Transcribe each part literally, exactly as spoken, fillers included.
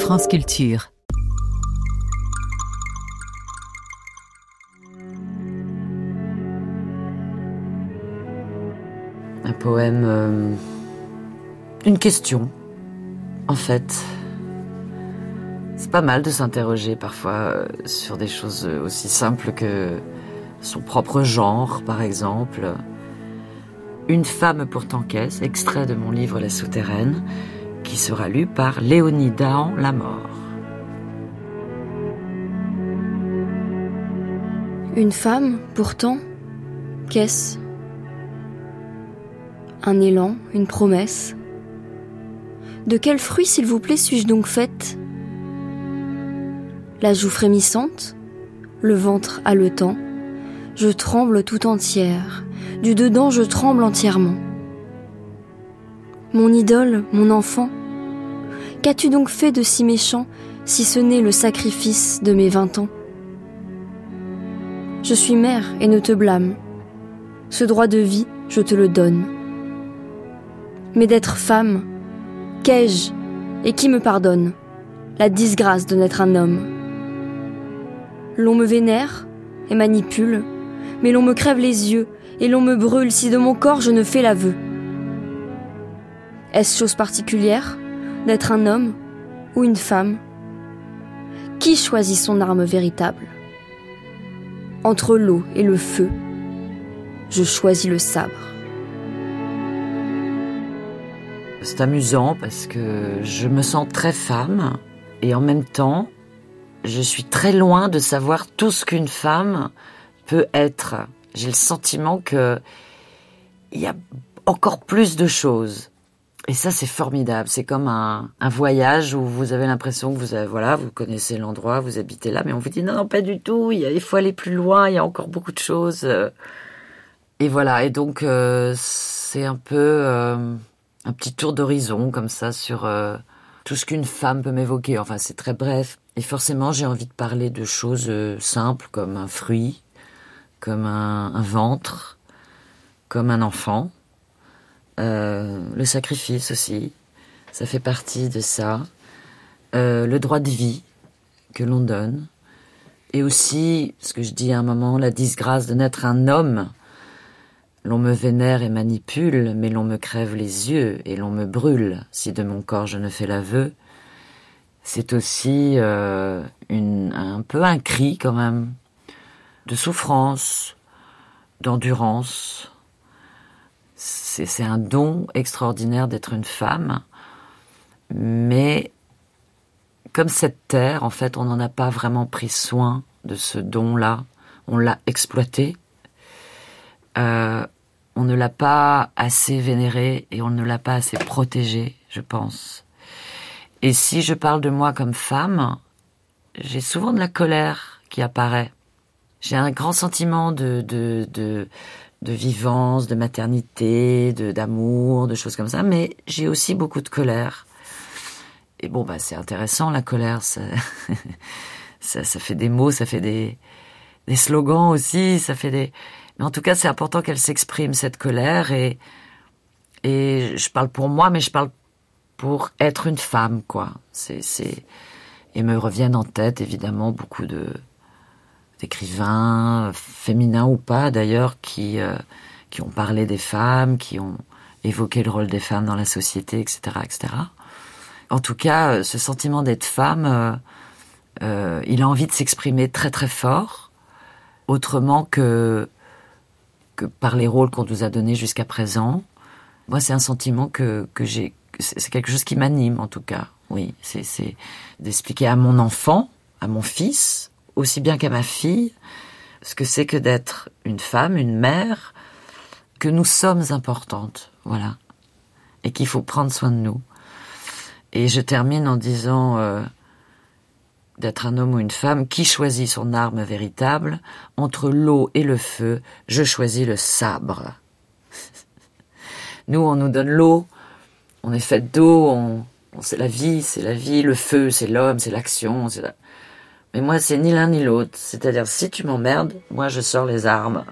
France Culture. Un poème, euh, une question, en fait. C'est pas mal de s'interroger parfois euh, sur des choses aussi simples que son propre genre, par exemple. Une femme pourtant qu'est-ce, extrait de mon livre La Souterraine, qui sera lu par Léonie Dahan Lamort. Une femme, pourtant, qu'est-ce ? Un élan, une promesse. De quel fruit, s'il vous plaît, suis-je donc faite ? La joue frémissante, le ventre haletant, je tremble tout entière, du dedans je tremble entièrement. Mon idole, mon enfant, qu'as-tu donc fait de si méchant, si ce n'est le sacrifice de mes vingt ans ? Je suis mère et ne te blâme. Ce droit de vie, je te le donne. Mais d'être femme, qu'ai-je et qui me pardonne la disgrâce de n'être un homme ? L'on me vénère et manipule, mais l'on me crève les yeux et l'on me brûle si de mon corps je ne fais l'aveu. Est-ce chose particulière d'être un homme ou une femme ? Qui choisit son arme véritable ? Entre l'eau et le feu, je choisis le sabre. C'est amusant parce que je me sens très femme et en même temps, je suis très loin de savoir tout ce qu'une femme peut être. J'ai le sentiment qu'il y a encore plus de choses. Et ça, c'est formidable. C'est comme un, un voyage où vous avez l'impression que vous avez, voilà, vous connaissez l'endroit, vous habitez là, mais on vous dit non, non, pas du tout. Il, y a, il faut aller plus loin. Il y a encore beaucoup de choses. Et voilà. Et donc, euh, c'est un peu euh, un petit tour d'horizon comme ça sur euh, tout ce qu'une femme peut m'évoquer. Enfin, c'est très bref. Et forcément, j'ai envie de parler de choses euh, simples comme un fruit, comme un, un ventre, comme un enfant. Euh, le sacrifice aussi, ça fait partie de ça. Euh, le droit de vie que l'on donne. Et aussi, ce que je dis à un moment, la disgrâce de n'être un homme. L'on me vénère et manipule, mais l'on me crève les yeux et l'on me brûle si de mon corps je ne fais l'aveu. C'est aussi euh, une, un peu un cri quand même, de souffrance, d'endurance. C'est, c'est un don extraordinaire d'être une femme, mais comme cette terre, en fait, on n'en a pas vraiment pris soin de ce don-là. On l'a exploité, euh, on ne l'a pas assez vénéré et on ne l'a pas assez protégé, je pense. Et si je parle de moi comme femme, j'ai souvent de la colère qui apparaît. J'ai un grand sentiment de... de, de de vivance, de maternité, de, d'amour, de choses comme ça, mais j'ai aussi beaucoup de colère. Et bon, bah, c'est intéressant, la colère, ça, ça, ça fait des mots, ça fait des, des slogans aussi, ça fait des... Mais en tout cas, c'est important qu'elle s'exprime, cette colère, et, et je parle pour moi, mais je parle pour être une femme, quoi. C'est, c'est... Et me reviennent en tête, évidemment, beaucoup de... d'écrivains, féminins ou pas d'ailleurs, qui, euh, qui ont parlé des femmes, qui ont évoqué le rôle des femmes dans la société, et cetera, et cetera. En tout cas, ce sentiment d'être femme, euh, euh, il a envie de s'exprimer très très fort, autrement que, que par les rôles qu'on nous a donnés jusqu'à présent. Moi, c'est un sentiment que, que j'ai, c'est quelque chose qui m'anime en tout cas. Oui, c'est, c'est d'expliquer à mon enfant, à mon fils, aussi bien qu'à ma fille, ce que c'est que d'être une femme, une mère, que nous sommes importantes, voilà, et qu'il faut prendre soin de nous. Et je termine en disant euh, d'être un homme ou une femme, qui choisit son arme véritable ? Entre l'eau et le feu, je choisis le sabre. Nous, on nous donne l'eau, on est fait d'eau, on, on, c'est la vie, c'est la vie, le feu, c'est l'homme, c'est l'action, c'est la... Mais moi, c'est ni l'un ni l'autre. C'est-à-dire, si tu m'emmerdes, moi, je sors les armes.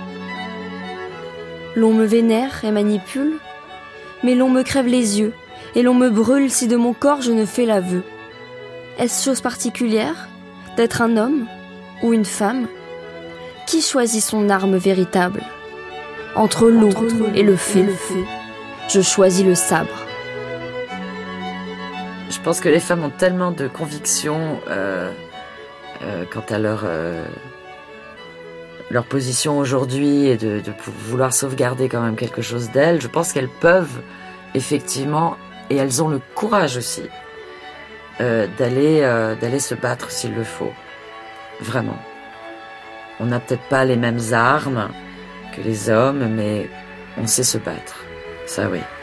L'on me vénère et manipule, mais l'on me crève les yeux et l'on me brûle si de mon corps je ne fais l'aveu. Est-ce chose particulière d'être un homme ou une femme? Qui choisit son arme véritable? Entre l'eau et le feu, je choisis le sabre. Je pense que les femmes ont tellement de convictions euh, euh, quant à leur, euh, leur position aujourd'hui et de, de vouloir sauvegarder quand même quelque chose d'elles. Je pense qu'elles peuvent effectivement, et elles ont le courage aussi, euh, d'aller, euh, d'aller se battre s'il le faut. Vraiment. On n'a peut-être pas les mêmes armes que les hommes, mais on sait se battre. Ça oui.